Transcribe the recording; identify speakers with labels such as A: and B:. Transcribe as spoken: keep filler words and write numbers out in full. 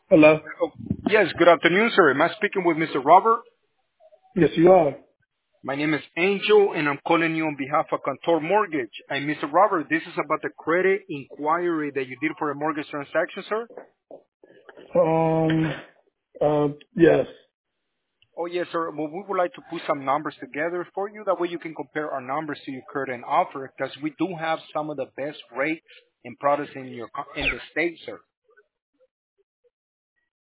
A: Hello.
B: Oh, yes, good afternoon, sir. Am I speaking with mister Robert?
A: Yes, you are.
B: My name is Angel, and I'm calling you on behalf of Cantor Mortgage. And mister Robert, this is about the credit inquiry that you did for a mortgage transaction, sir?
A: Um. Uh. Yes.
B: Oh, yes, sir. Well, we would like to put some numbers together for you. That way you can compare our numbers to your current offer, because we do have some of the best rates and products in your co- in the state, sir.